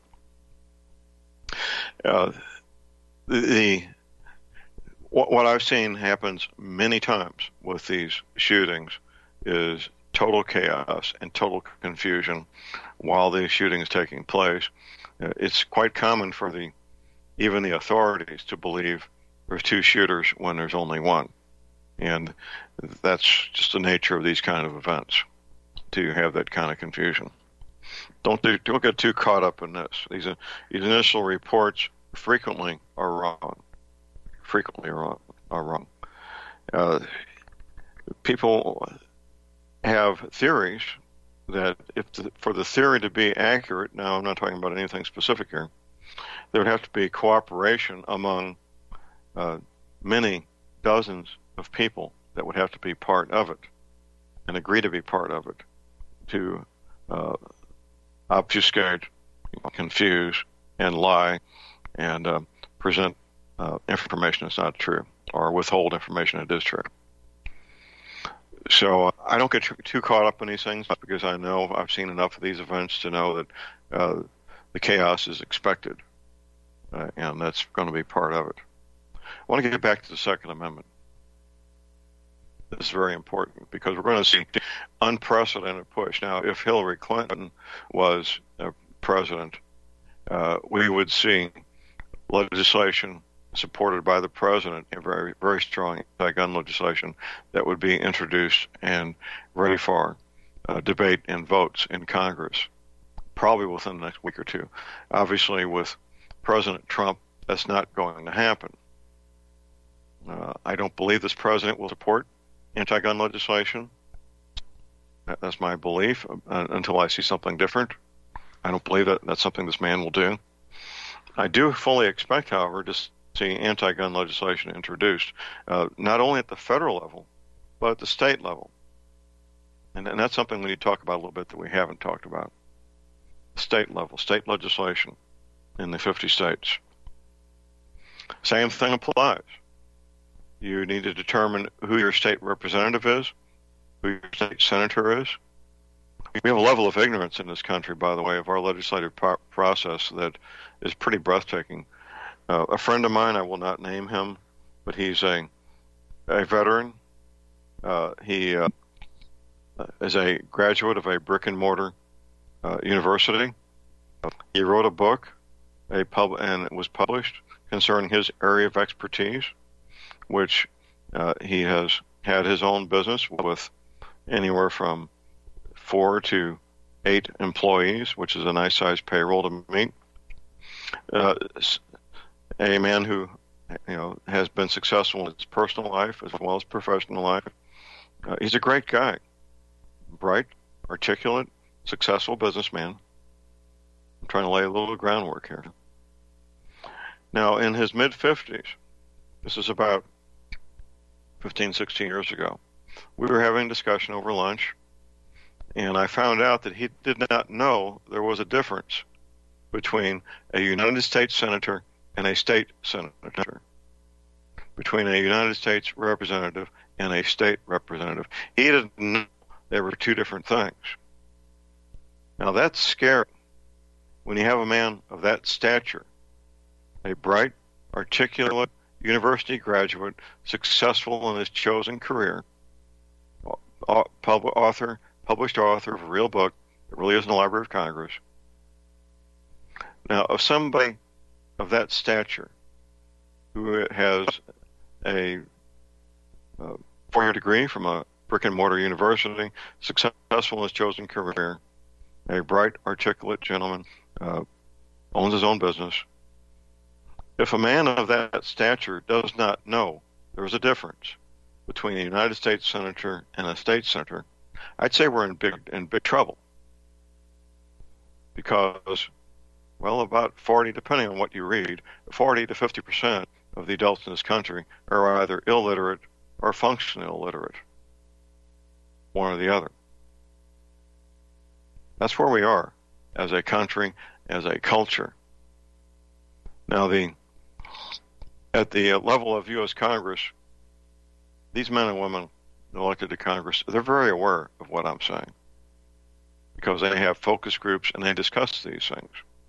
Speaker 2: Uh, the, the what, what I've seen happens many times with these shootings is total chaos and total confusion while the shooting is taking place. Uh, it's quite common for the even the authorities to believe there's two shooters when there's only one. And that's just the nature of these kind of events, to have that kind of confusion. Don't do, don't get too caught up in this. These, uh, these initial reports frequently are wrong. Frequently are wrong. Are wrong. Uh, people have theories that if the, for the theory to be accurate, now I'm not talking about anything specific here, there would have to be cooperation among uh, many dozens of people that would have to be part of it and agree to be part of it to uh, obfuscate, confuse, and lie and uh, present uh, information that's not true or withhold information that is true. So uh, I don't get too caught up in these things because I know I've seen enough of these events to know that uh, the chaos is expected, uh, and that's going to be part of it. I want to get back to the Second Amendment. This is very important because we're going to see unprecedented push. Now, if Hillary Clinton was uh, president, uh, we would see legislation supported by the president, a very, very strong anti-gun legislation that would be introduced and ready for uh, debate and votes in Congress, probably within the next week or two. Obviously, with President Trump, that's not going to happen. Uh, I don't believe this president will support anti-gun legislation. That's my belief uh, until I see something different. I don't believe that that's something this man will do. I do fully expect, however, to see anti-gun legislation introduced, uh, not only at the federal level, but at the state level. And, and that's something we need to talk about a little bit that we haven't talked about. State level, state legislation in the fifty states. Same thing applies. You need to determine who your state representative is, who your state senator is. We have a level of ignorance in this country, by the way, of our legislative pro- process that is pretty breathtaking. Uh, a friend of mine, I will not name him, but he's a, a veteran. Uh, he uh, is a graduate of a brick and mortar uh, university. He wrote a book, a pub, and it was published concerning his area of expertise, which uh, he has had his own business with anywhere from four to eight employees, which is a nice sized payroll to meet. Uh, a man who, you know, has been successful in his personal life as well as professional life. Uh, he's a great guy, bright, articulate, successful businessman. I'm trying to lay a little groundwork here. Now, in his mid-fifties, this is about fifteen, sixteen years ago, we were having a discussion over lunch, and I found out that he did not know there was a difference between a United States senator and a state senator, between a United States representative and a state representative. He didn't know they were two different things. Now, that's scary when you have a man of that stature, a bright, articulate, university graduate, successful in his chosen career, author, published author of a real book that really is in the Library of Congress. Now, of somebody of that stature who has a uh, four-year degree from a brick-and-mortar university, successful in his chosen career, a bright, articulate gentleman, uh, owns his own business. If a man of that stature does not know there is a difference between a United States senator and a state senator, I'd say we're in big in big trouble. Because, well, about forty, depending on what you read, forty to fifty percent of the adults in this country are either illiterate or functionally illiterate, one or the other. That's where we are as a country, as a culture. Now, the at the level of U S Congress, these men and women elected to Congress, they're very aware of what I'm saying because they have focus groups and they discuss these things.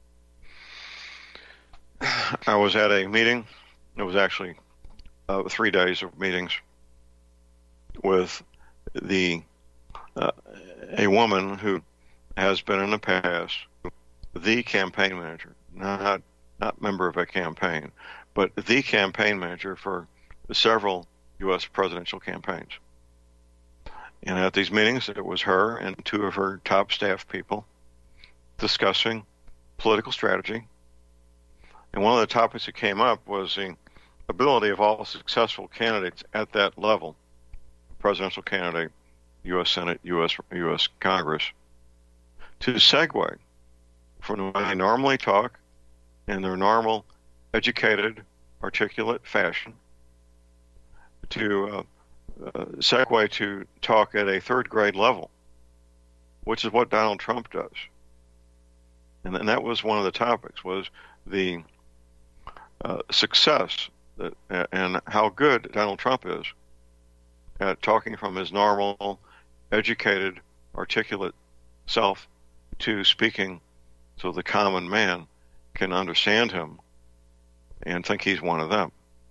Speaker 2: I was at a meeting. It was actually uh, three days of meetings with the uh, a woman who has been in the past the campaign manager, not not member of a campaign, but the campaign manager for several U S presidential campaigns. And at these meetings, it was her and two of her top staff people discussing political strategy. And one of the topics that came up was the ability of all successful candidates at that level, presidential candidate, U S Senate, U S U S Congress, to segue from the way they normally talk in their normal, educated, articulate fashion to uh, uh, segue to talk at a third grade level, which is what Donald Trump does. And, and that was one of the topics, was the uh, success that, uh, and how good Donald Trump is at talking from his normal, educated, articulate self to speaking so the common man can understand him and think he's one of them.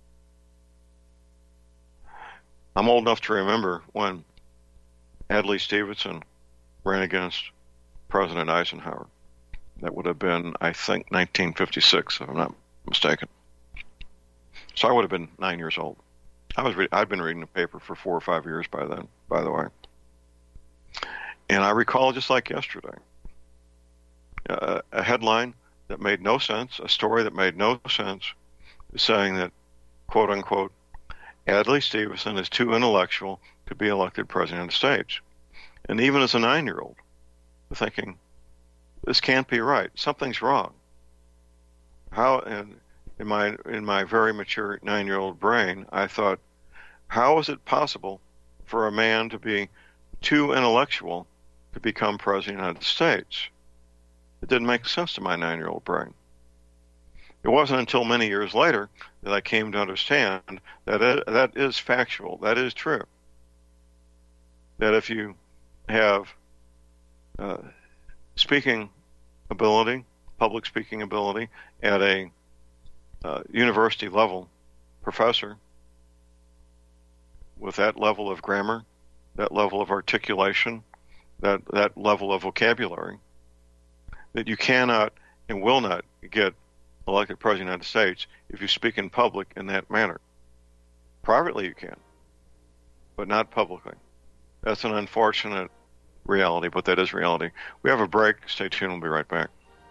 Speaker 2: I'm old enough to remember when Adlai Stevenson ran against President Eisenhower. That would have been, I think, nineteen fifty-six, if I'm not mistaken. So I would have been nine years old. I was re- I'd been reading the paper for four or five years by then, by the way. And I recall just like yesterday, uh, a headline that made no sense, a story that made no sense, saying that, quote unquote, Adlai Stevenson is too intellectual to be elected president of the States. And even as a nine-year-old, thinking, this can't be right. Something's wrong. How, and in my in my very mature nine-year-old brain, I thought, how is it possible for a man to be too intellectual to become president of the United States. It didn't make sense to my nine-year-old brain. It wasn't until many years later that I came to understand that it, that is factual, that is true. That if you have uh, speaking ability, public speaking ability at a uh, university level professor with that level of grammar, that level of articulation, that, that level of vocabulary, that you cannot and will not get elected president of the United States if you speak in public in that manner. Privately you can, but not publicly. That's an unfortunate reality, but that is reality. We have a break. Stay tuned. We'll be right back.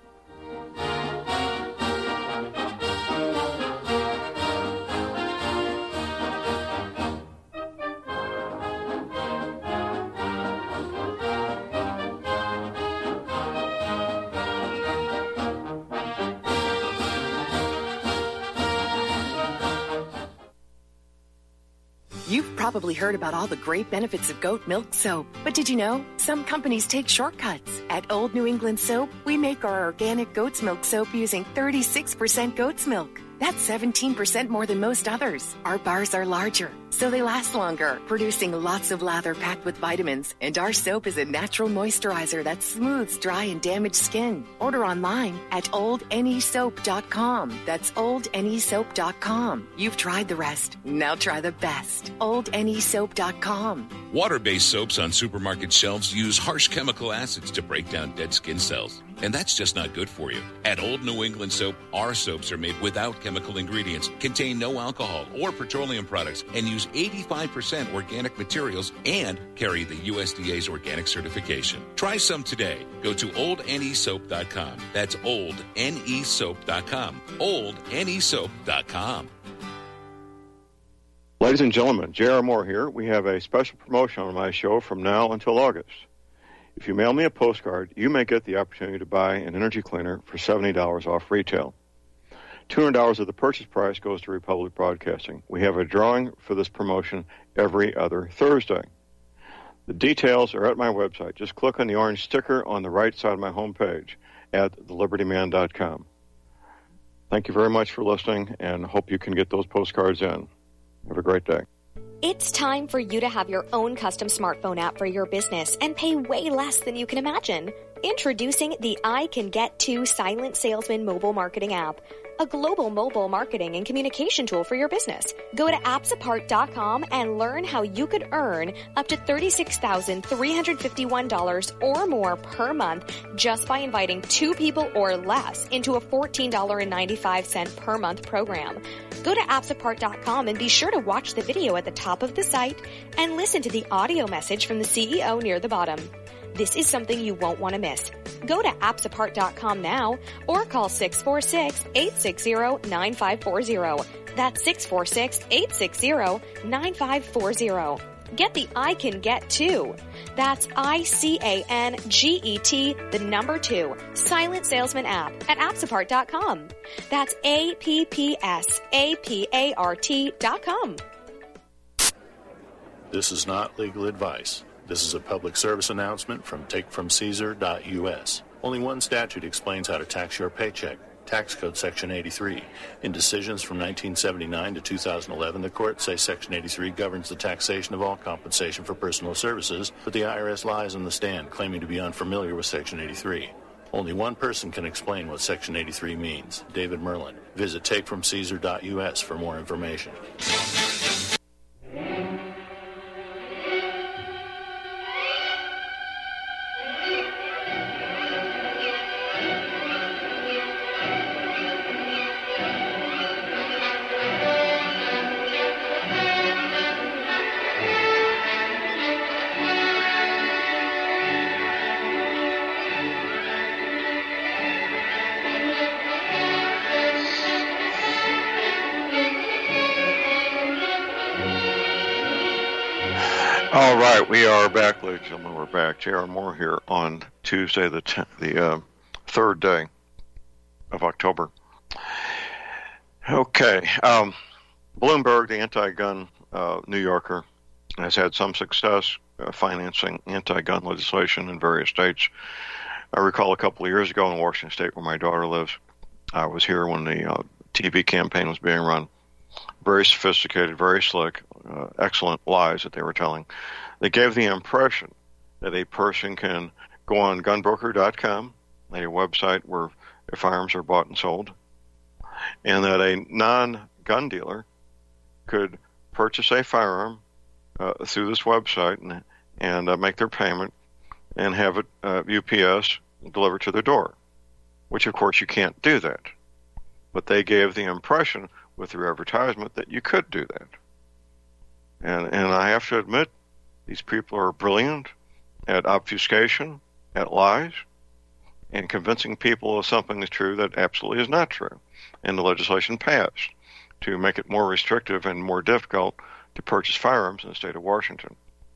Speaker 12: You've probably heard about all the great benefits of goat milk soap, but did you know some companies take shortcuts? At Old New England Soap, we make our organic goat's milk soap using thirty-six percent goat's milk. That's seventeen percent more than most others. Our bars are larger, so they last longer, producing lots of lather packed with vitamins. And our soap is a natural moisturizer that smooths dry and damaged skin. Order online at old ne soap dot com. That's old ne soap dot com. You've tried the rest. Now try the best. old ne soap dot com.
Speaker 13: Water-based soaps on supermarket shelves use harsh chemical acids to break down dead skin cells. And that's just not good for you. At Old New England Soap, our soaps are made without chemical ingredients, contain no alcohol or petroleum products, and use eighty-five percent organic materials and carry the U S D A's organic certification. Try some today. Go to old ne soap dot com. That's old ne soap dot com. old ne soap dot com.
Speaker 2: Ladies and gentlemen, J R. Moore here. We have a special promotion on my show from now until August. If you mail me a postcard, you may get the opportunity to buy an energy cleaner for seventy dollars off retail. two hundred dollars of the purchase price goes to Republic Broadcasting. We have a drawing for this promotion every other Thursday. The details are at my website. Just click on the orange sticker on the right side of my homepage at the liberty man dot com. Thank you very much for listening, and hope you can get those postcards in. Have a great day.
Speaker 14: It's time for you to have your own custom smartphone app for your business and pay way less than you can imagine. Introducing the I Can Get To Silent Salesman mobile marketing app, a global mobile marketing and communication tool for your business. Go to apps apart dot com and learn how you could earn up to thirty-six thousand three hundred fifty-one dollars or more per month just by inviting two people or less into a fourteen dollars and ninety-five cents per month program. Go to apps apart dot com and be sure to watch the video at the top of the site and listen to the audio message from the C E O near the bottom. This is something you won't want to miss. Go to apps apart dot com now or call six four six, eight six zero, nine five four zero. That's six four six, eight six zero, nine five four zero. Get the I Can Get To. That's I C A N G E T, the number two, Silent Salesman app at apps apart dot com. That's A P P S A P A R T dot com.
Speaker 15: This is not legal advice. This is a public service announcement from take from caesar dot U S. Only one statute explains how to tax your paycheck. Tax Code Section eighty-three. In decisions from nineteen seventy-nine to two thousand eleven, the courts say Section eighty-three governs the taxation of all compensation for personal services, but the I R S lies on the stand, claiming to be unfamiliar with Section eighty-three. Only one person can explain what Section eighty-three means, David Merlin. Visit take from caesar dot U S for more information.
Speaker 2: All right, we are back, ladies and gentlemen. We're back. J R. Moore here on Tuesday, the tenth, the uh, third day of October. Okay, um, Bloomberg, the anti-gun uh, New Yorker, has had some success uh, financing anti-gun legislation in various states. I recall a couple of years ago in Washington State, where my daughter lives, I was here when the uh, T V campaign was being run. Very sophisticated, very slick, uh, excellent lies that they were telling. They gave the impression that a person can go on gun broker dot com, a website where firearms are bought and sold, and that a non-gun dealer could purchase a firearm uh, through this website and, and uh, make their payment and have it uh, U P S delivered to their door, which, of course, you can't do that. But they gave the impression with their advertisement that you could do that. And, and I have to admit, these people are brilliant at obfuscation, at lies, and convincing people of something that's true that absolutely is not true. And the legislation passed to make it more restrictive and more difficult to purchase firearms in the state of Washington.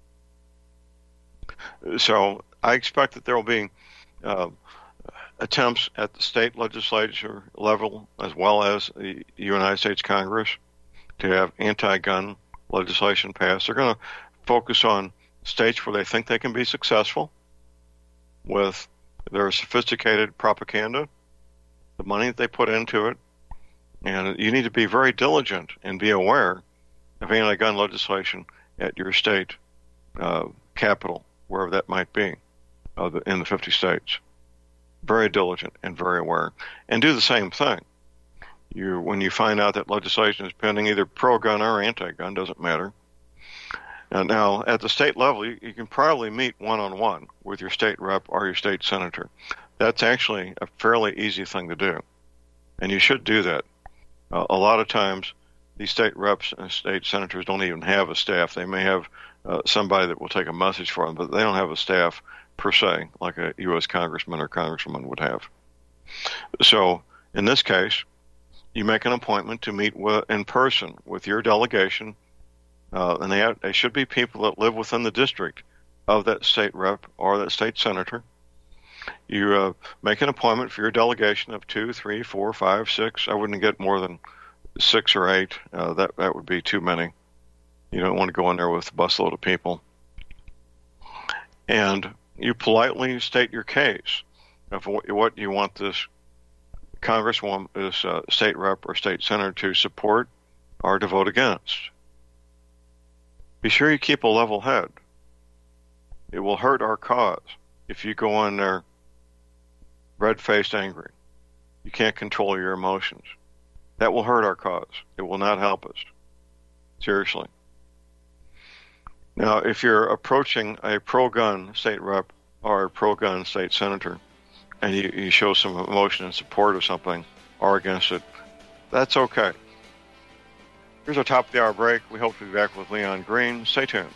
Speaker 2: So I expect that there will be uh, attempts at the state legislature level as well as the United States Congress to have anti-gun legislation passed. They're going to focus on states where they think they can be successful with their sophisticated propaganda, the money that they put into it, and you need to be very diligent and be aware of anti-gun legislation at your state uh, capital, wherever that might be, uh, in the fifty states. Very diligent and very aware. And do the same thing. You, when you find out that legislation is pending, either pro-gun or anti-gun, doesn't matter. And now, at the state level, you, you can probably meet one-on-one with your state rep or your state senator. That's actually a fairly easy thing to do. And you should do that. Uh, a lot of times, these state reps and state senators don't even have a staff. They may have uh, somebody that will take a message for them, but they don't have a staff per se, like a U S congressman or congresswoman would have. So, in this case, you make an appointment to meet with, in person with your delegation, uh, and they, have, they should be people that live within the district of that state rep or that state senator. You uh, make an appointment for your delegation of two, three, four, five, six. I wouldn't get more than six or eight. Uh, that that would be too many. You don't want to go in there with a busload of people. And you politely state your case of what you want this congresswoman, this uh, state rep or state senator to support or to vote against. Be sure you keep a level head. It will hurt our cause if you go in there red-faced angry. You can't control your emotions. That will hurt our cause. It will not help us. Seriously. Now, if you're approaching a pro-gun state rep or a pro-gun state senator and you, you show some emotion in support of something or against it, that's okay. Here's our top of the hour break. We hope to be back with Leon Green. Stay tuned.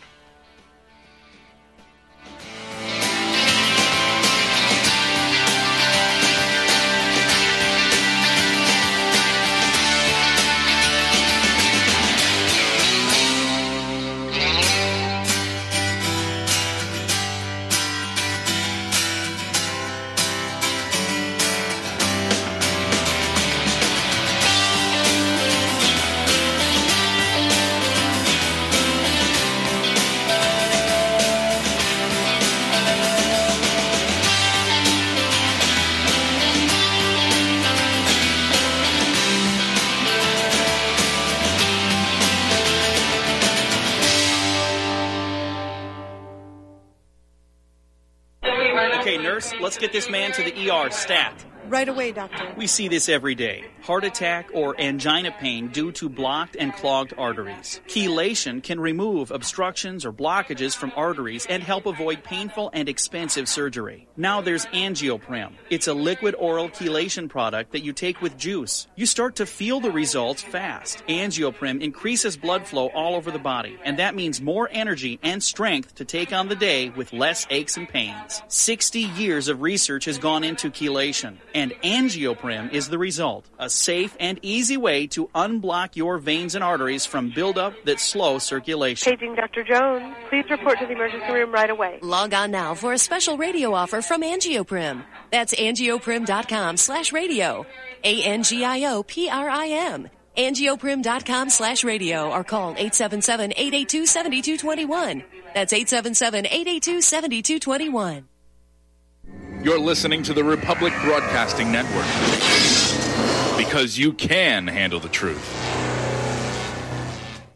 Speaker 16: Let's get this man to the E R stat.
Speaker 17: Right away, doctor.
Speaker 16: We see this every day. Heart attack or angina pain due to blocked and clogged arteries. Chelation can remove obstructions or blockages from arteries and help avoid painful and expensive surgery. Now there's Angioprim. It's a liquid oral chelation product that you take with juice. You start to feel the results fast. Angioprim increases blood flow all over the body, and that means more energy and strength to take on the day with less aches and pains. sixty years of research has gone into chelation, and Angioprim is the result. A safe and easy way to unblock your veins and arteries from buildup that slow circulation.
Speaker 17: Paging Doctor Jones. Please report to the emergency room right away.
Speaker 18: Log on now for a special radio offer from Angioprim. That's angioprim.com slash radio. A N G I O P R I M. angioprim.com slash radio or call eight seven seven, eight eight two, seven two two one. That's eight seven seven, eight eight two, seven two two one.
Speaker 19: You're listening to the Republic Broadcasting Network, because you can handle the truth.